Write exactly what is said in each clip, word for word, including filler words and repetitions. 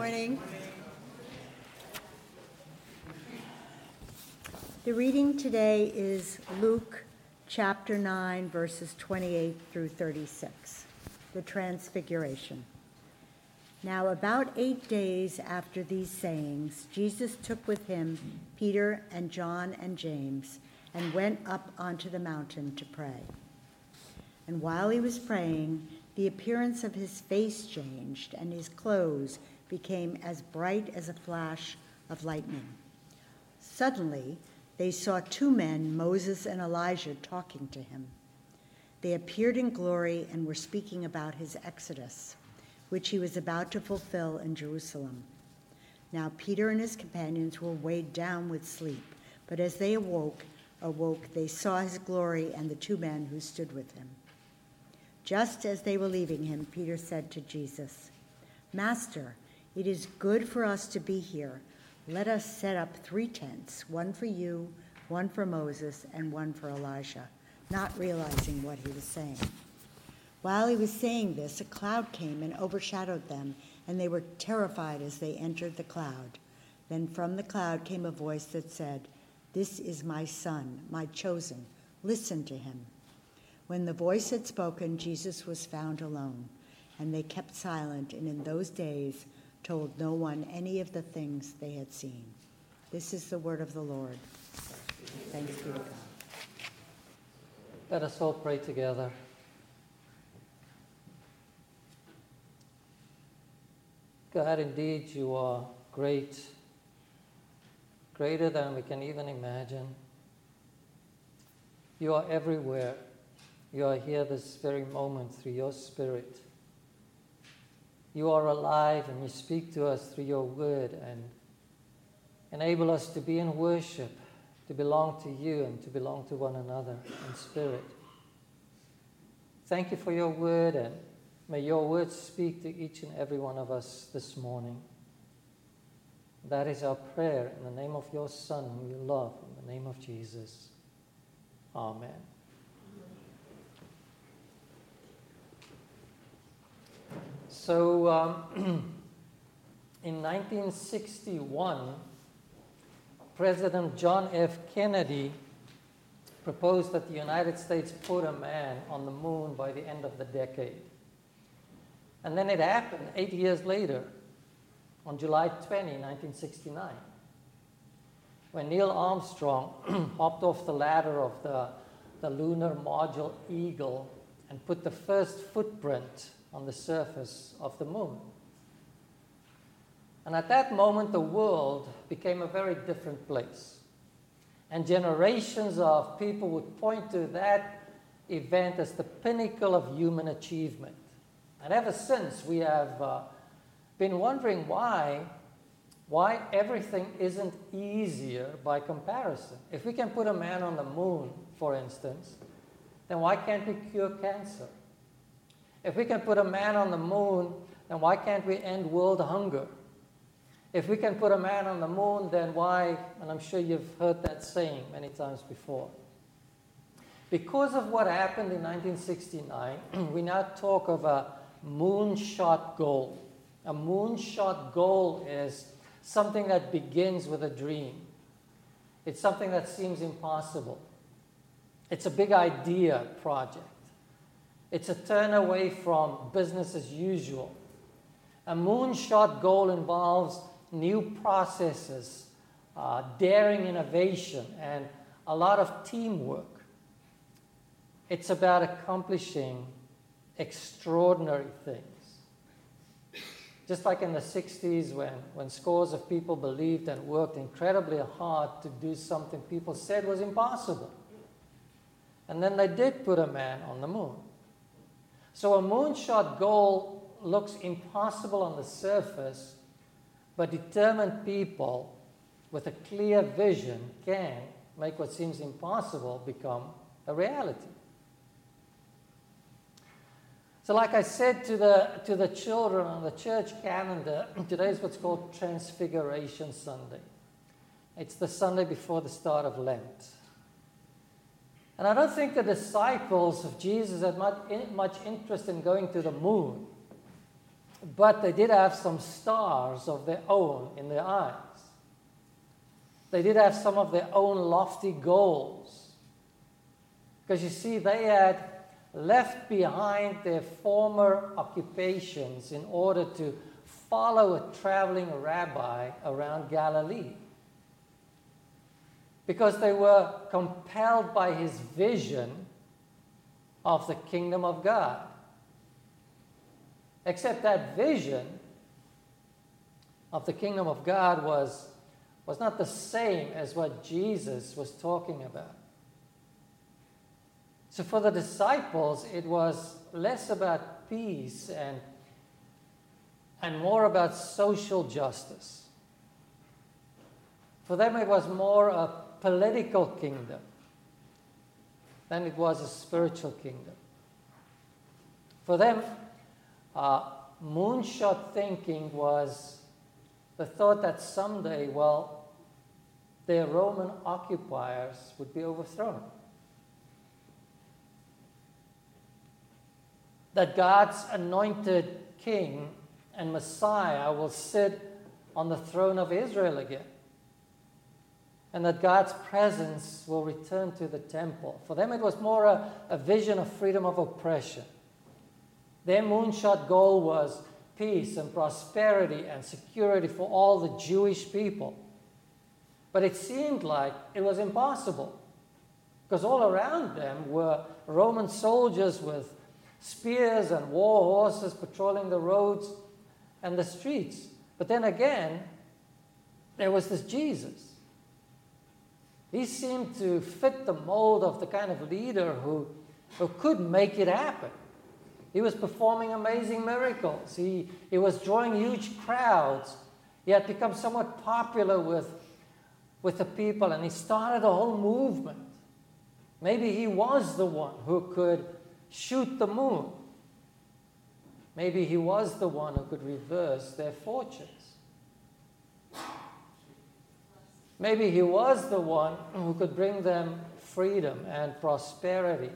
morning. The reading today is Luke chapter nine, verses twenty-eight through thirty-six, the Transfiguration. Now about eight days after these sayings, Jesus took with him Peter and John and James and went up onto the mountain to pray. And while he was praying, the appearance of his face changed, and his clothes became as bright as a flash of lightning. Suddenly, they saw two men, Moses and Elijah, talking to him. They appeared in glory and were speaking about his exodus, which he was about to fulfill in Jerusalem. Now Peter and his companions were weighed down with sleep, but as they awoke, awoke, they saw his glory and the two men who stood with him. Just as they were leaving him, Peter said to Jesus, "Master, it is good for us to be here. Let us set up three tents, one for you, one for Moses, and one for Elijah," not realizing what he was saying. While he was saying this, a cloud came and overshadowed them, and they were terrified as they entered the cloud. Then from the cloud came a voice that said, "This is my son, my chosen. Listen to him." When the voice had spoken, Jesus was found alone, and they kept silent, and in those days told no one any of the things they had seen. This is the word of the Lord. Thanks be to God. Let us all pray together. God, indeed, you are great, greater than we can even imagine. You are everywhere. You are here this very moment through your Spirit. You are alive and you speak to us through your word and enable us to be in worship, to belong to you and to belong to one another in spirit. Thank you for your word, and may your word speak to each and every one of us this morning. That is our prayer in the name of your Son, whom you love, in the name of Jesus. Amen. So um, in nineteen sixty-one, President John F. Kennedy proposed that the United States put a man on the moon by the end of the decade. And then it happened eight years later, on July twentieth, nineteen sixty-nine, when Neil Armstrong hopped off the ladder of the, the lunar module Eagle and put the first footprint on the surface of the moon. And at that moment, the world became a very different place. And generations of people would point to that event as the pinnacle of human achievement. And ever since, we have uh, been wondering why, why everything isn't easier by comparison. If we can put a man on the moon, for instance, then why can't we cure cancer? If we can put a man on the moon, then why can't we end world hunger? If we can put a man on the moon, then why, and I'm sure you've heard that saying many times before. Because of what happened in nineteen sixty-nine, we now talk of a moonshot goal. A moonshot goal is something that begins with a dream. It's something that seems impossible. It's a big idea project. It's a turn away from business as usual. A moonshot goal involves new processes, uh, daring innovation, and a lot of teamwork. It's about accomplishing extraordinary things. Just like in the sixties when, when scores of people believed and worked incredibly hard to do something people said was impossible. And then they did put a man on the moon. So a moonshot goal looks impossible on the surface, but determined people with a clear vision can make what seems impossible become a reality. So like I said to the, to the children on the church calendar, today is what's called Transfiguration Sunday. It's the Sunday before the start of Lent. And I don't think the disciples of Jesus had much, much interest in going to the moon. but they did have some stars of their own in their eyes. They did have some of their own lofty goals. Because you see, they had left behind their former occupations in order to follow a traveling rabbi around Galilee. Because they were compelled by his vision of the kingdom of God. Except that vision of the kingdom of God was, was not the same as what Jesus was talking about. So for the disciples, it was less about peace and, and more about social justice. For them, it was more a political kingdom than it was a spiritual kingdom. For them, uh, moonshot thinking was the thought that someday, well, their Roman occupiers would be overthrown. That God's anointed king and Messiah will sit on the throne of Israel again. And that God's presence will return to the temple. For them, it was more a, a vision of freedom of oppression. Their moonshot goal was peace and prosperity and security for all the Jewish people. But it seemed like it was impossible, because all around them were Roman soldiers with spears and war horses patrolling the roads and the streets. But then again, there was this Jesus. He seemed to fit the mold of the kind of leader who, who could make it happen. He was performing amazing miracles. He, he was drawing huge crowds. He had become somewhat popular with, with the people, and he started a whole movement. Maybe he was the one who could shoot the moon. Maybe he was the one who could reverse their fortunes. Maybe he was the one who could bring them freedom and prosperity,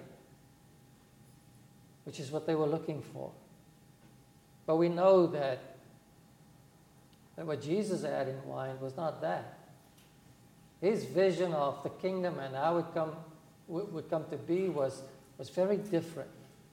which is what they were looking for. But we know that, that what Jesus had in mind was not that. His vision of the kingdom and how it come, would come to be was, was very different.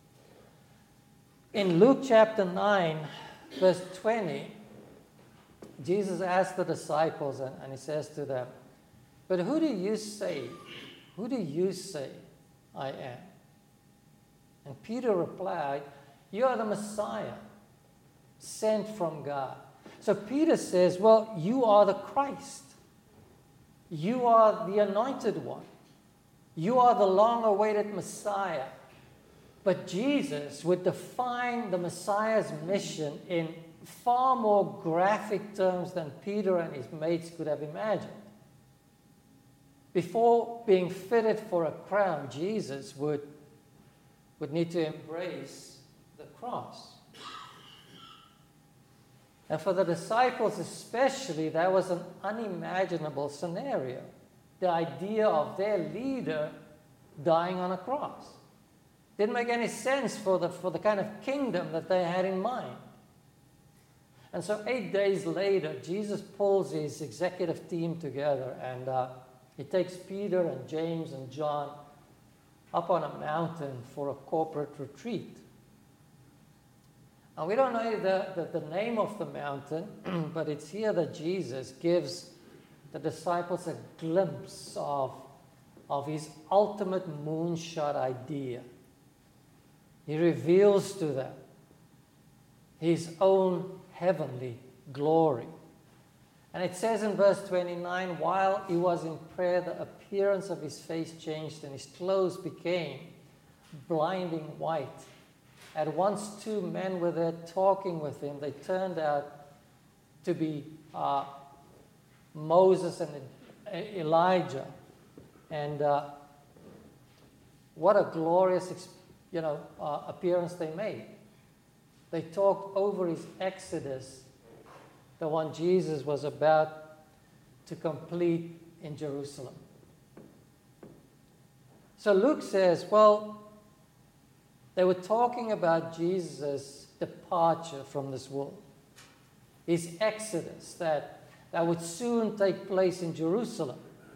In Luke chapter nine, verse twenty, Jesus asked the disciples, and, and he says to them, "But who do you say, who do you say I am?" And Peter replied, "You are the Messiah, sent from God." So Peter says, well, you are the Christ. You are the anointed one. You are the long-awaited Messiah. But Jesus would define the Messiah's mission in far more graphic terms than Peter and his mates could have imagined. Before being fitted for a crown, Jesus would, would need to embrace the cross. And for the disciples especially, that was an unimaginable scenario. The idea of their leader dying on a cross. Didn't make any sense for the, for the kind of kingdom that they had in mind. And so eight days later, Jesus pulls his executive team together, and uh, he takes Peter and James and John up on a mountain for a corporate retreat. And we don't know the, the, the name of the mountain, but it's here that Jesus gives the disciples a glimpse of, of his ultimate moonshot idea. He reveals to them his own heavenly glory. And it says in verse twenty-nine, while he was in prayer, the appearance of his face changed and his clothes became blinding white. At once two men were there talking with him. They turned out to be uh, Moses and Elijah. And uh, what a glorious you know, uh, appearance they made. They talked over his exodus, the one Jesus was about to complete in Jerusalem. So Luke says, well, they were talking about Jesus departure from this world, his exodus that, that would soon take place in Jerusalem.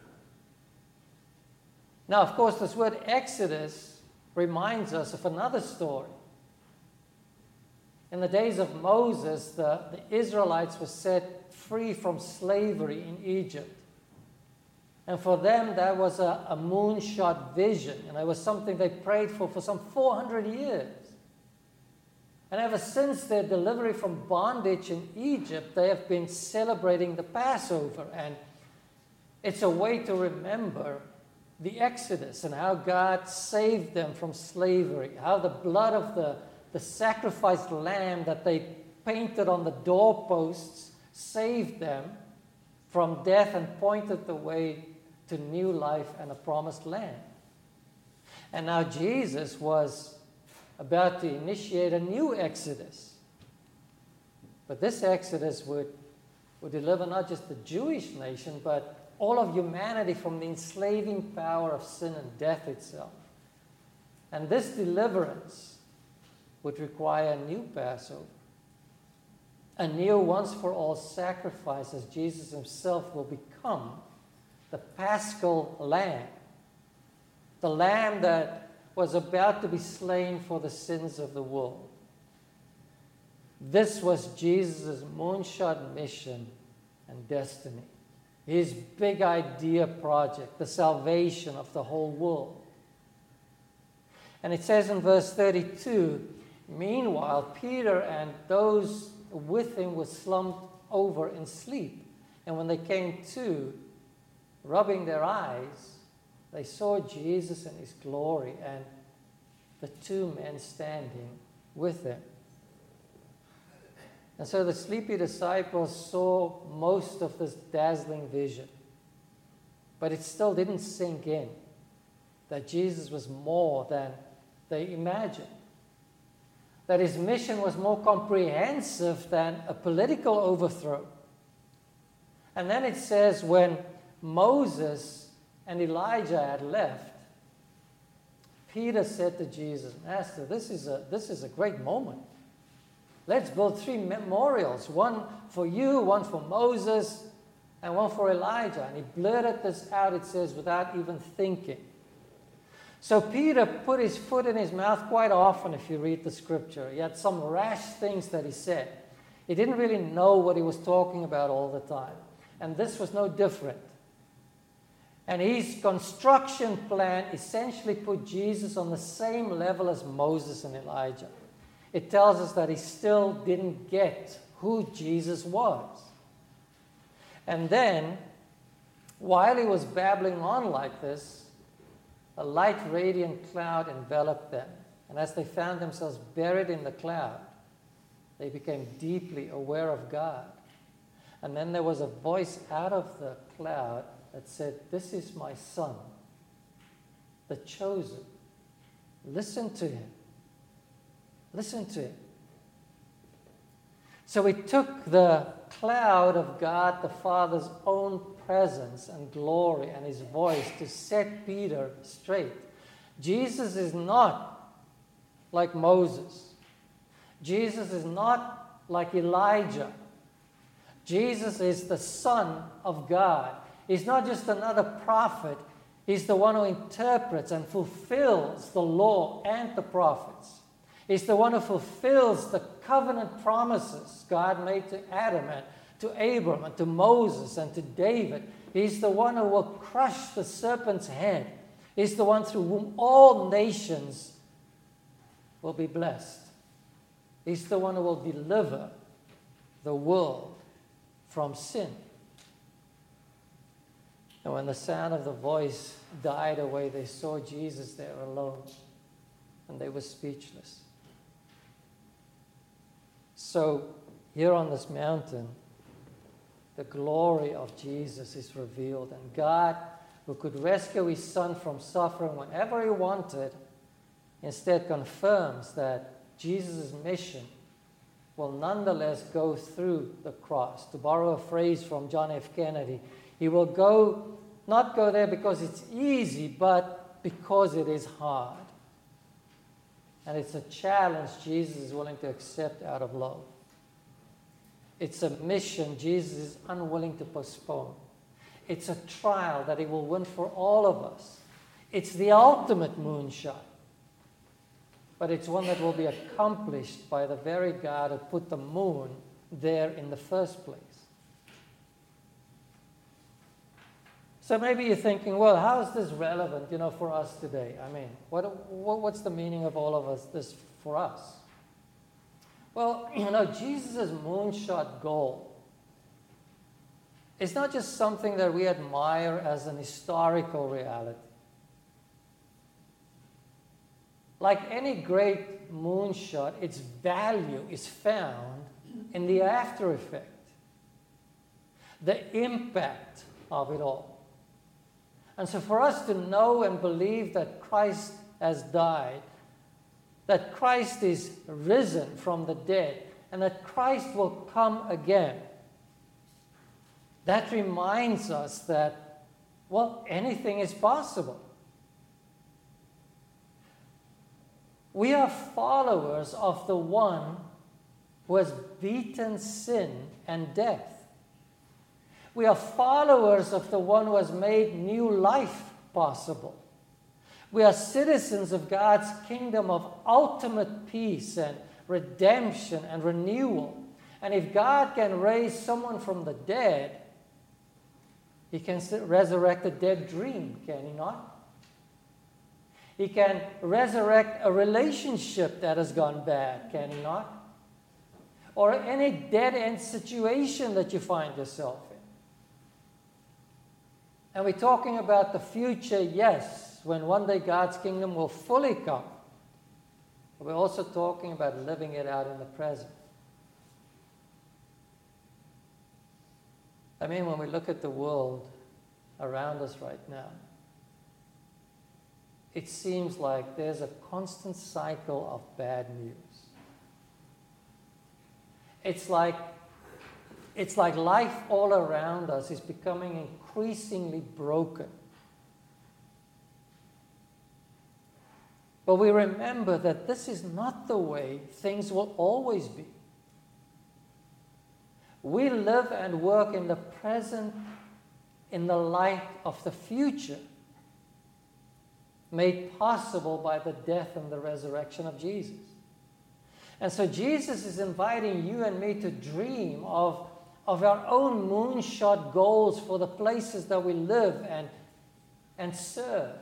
Now, of course, this word exodus reminds us of another story. In the days of Moses, the, the Israelites were set free from slavery in Egypt. And for them, that was a, a moonshot vision. And it was something they prayed for for some four hundred years. And ever since their delivery from bondage in Egypt, they have been celebrating the Passover. And it's a way to remember the Exodus and how God saved them from slavery, how the blood of the, the sacrificed lamb that they painted on the doorposts saved them from death and pointed the way to new life and a promised land. And now Jesus was about to initiate a new exodus. But this exodus would, would deliver not just the Jewish nation, but all of humanity from the enslaving power of sin and death itself. And this deliverance would require a new Passover, a new once-for-all sacrifice, as Jesus himself will become the Paschal Lamb, the Lamb that was about to be slain for the sins of the world. This was Jesus' moonshot mission and destiny, his big idea project, the salvation of the whole world. And it says in verse thirty-two, meanwhile, Peter and those with him were slumped over in sleep. And when they came to, rubbing their eyes, they saw Jesus in his glory and the two men standing with him. And so the sleepy disciples saw most of this dazzling vision. But it still didn't sink in that Jesus was more than they imagined. That his mission was more comprehensive than a political overthrow. And then it says when Moses and Elijah had left, Peter said to Jesus, Master, this is a, this is a great moment. Let's build three memorials, one for you, one for Moses, and one for Elijah. And he blurted this out, it says, without even thinking. So Peter put his foot in his mouth quite often if you read the scripture. He had some rash things that he said. He didn't really know what he was talking about all the time. And this was no different. And his construction plan essentially put Jesus on the same level as Moses and Elijah. It tells us that he still didn't get who Jesus was. And then, while he was babbling on like this, a light, radiant cloud enveloped them. And as they found themselves buried in the cloud, they became deeply aware of God. And then there was a voice out of the cloud that said, "This is my son, the chosen. Listen to him. Listen to him." So it took the cloud of God the Father's own presence and glory and his voice to set Peter straight. Jesus is not like Moses. Jesus is not like Elijah. Jesus is the Son of God. He's not just another prophet. He's the one who interprets and fulfills the law and the prophets. He's the one who fulfills the covenant promises God made to Adam and to Abram and to Moses and to David. He's the one who will crush the serpent's head. He's the one through whom all nations will be blessed. He's the one who will deliver the world from sin. And when the sound of the voice died away, they saw Jesus there alone, and they were speechless. So, here on this mountain, the glory of Jesus is revealed, and God, who could rescue his son from suffering whenever he wanted, instead confirms that Jesus' mission will nonetheless go through the cross. To borrow a phrase from John F. Kennedy, he will go, not go there because it's easy, but because it is hard. And it's a challenge Jesus is willing to accept out of love. It's a mission Jesus is unwilling to postpone. It's a trial that he will win for all of us. It's the ultimate moonshot. But it's one that will be accomplished by the very God who put the moon there in the first place. So maybe you're thinking, well, how is this relevant, you know, for us today? I mean, what, what what's the meaning of all of us, this for us? Well, you know, Jesus' moonshot goal is not just something that we admire as an historical reality. Like any great moonshot, its value is found in the after effect, the impact of it all. And so for us to know and believe that Christ has died, that Christ is risen from the dead, and that Christ will come again, that reminds us that, well, anything is possible. We are followers of the one who has beaten sin and death. We are followers of the one who has made new life possible. We are citizens of God's kingdom of ultimate peace and redemption and renewal. And if God can raise someone from the dead, he can resurrect a dead dream, can he not? He can resurrect a relationship that has gone bad, can he not? Or any dead-end situation that you find yourself in. And we're talking about the future, yes, when one day God's kingdom will fully come. But we're also talking about living it out in the present. I mean, when we look at the world around us right now, it seems like there's a constant cycle of bad news. It's like, it's like life all around us is becoming increasingly broken. But we remember that this is not the way things will always be. We live and work in the present in the light of the future, made possible by the death and the resurrection of Jesus. And so Jesus is inviting you and me to dream of, of our own moonshot goals for the places that we live and, and serve.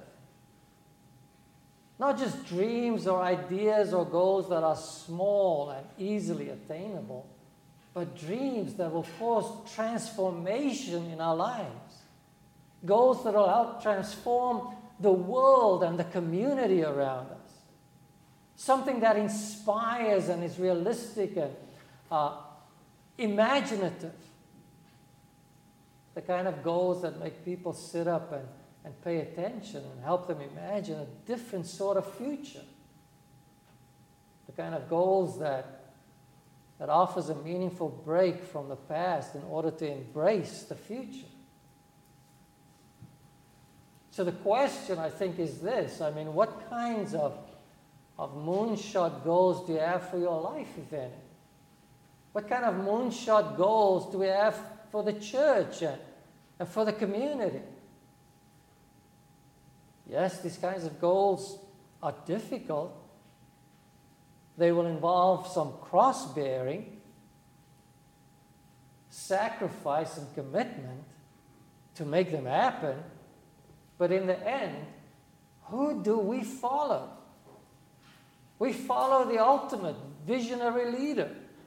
Not just dreams or ideas or goals that are small and easily attainable, but dreams that will cause transformation in our lives. Goals that will help transform the world and the community around us. Something that inspires and is realistic and uh, imaginative. The kind of goals that make people sit up and, and pay attention and help them imagine a different sort of future. The kind of goals that, that offers a meaningful break from the past in order to embrace the future. So the question, I think, is this. I mean, what kinds of, of moonshot goals do you have for your life, if any? What kind of moonshot goals do we have for the church and, and for the community? Yes, these kinds of goals are difficult. They will involve some cross-bearing, sacrifice and commitment to make them happen. But in the end, who do we follow? We follow the ultimate visionary leader.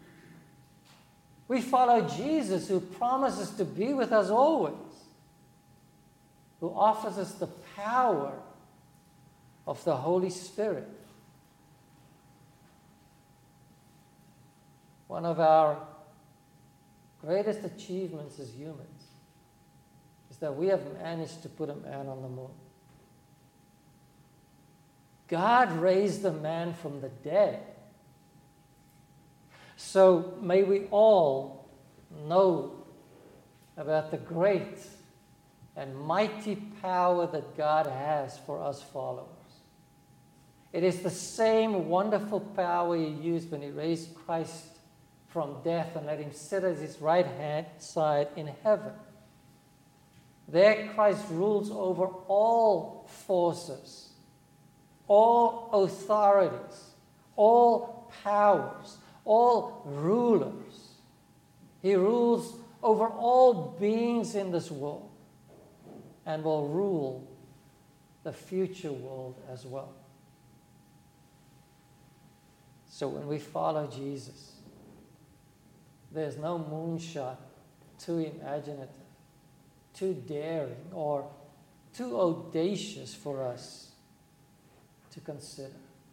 We follow Jesus, who promises to be with us always, who offers us the power of the Holy Spirit. One of our greatest achievements as humans is that we have managed to put a man on the moon. God raised a man from the dead. So may we all know about the great and mighty power that God has for us followers. It is the same wonderful power he used when he raised Christ from death and let him sit at his right hand side in heaven. There Christ rules over all forces, all authorities, all powers, all rulers. He rules over all beings in this world and will rule the future world as well. So when we follow Jesus, there's no moonshot too imaginative, too daring, or too audacious for us to consider.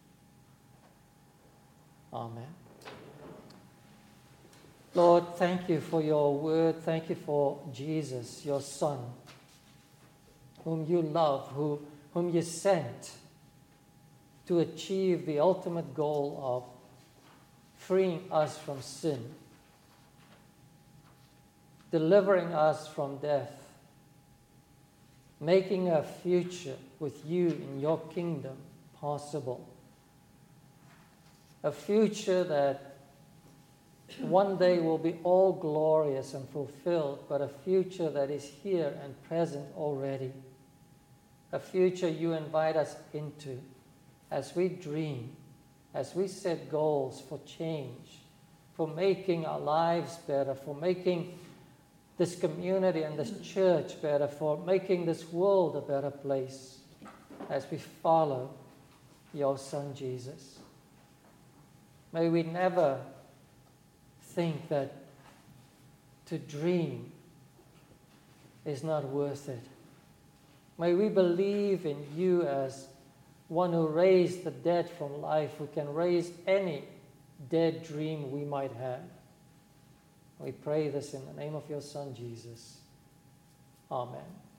Amen. Lord, thank you for your word. Thank you for Jesus, your Son, whom you love, who, whom you sent to achieve the ultimate goal of freeing us from sin, delivering us from death, making a future with you in your kingdom possible. A future that one day will be all glorious and fulfilled, but a future that is here and present already. A future you invite us into as we dream, as we set goals for change, for making our lives better, for making this community and this church better, for making this world a better place as we follow your Son Jesus. May we never think that to dream is not worth it. May we believe in you as one who raised the dead from life, who can raise any dead dream we might have. We pray this in the name of your Son, Jesus. Amen.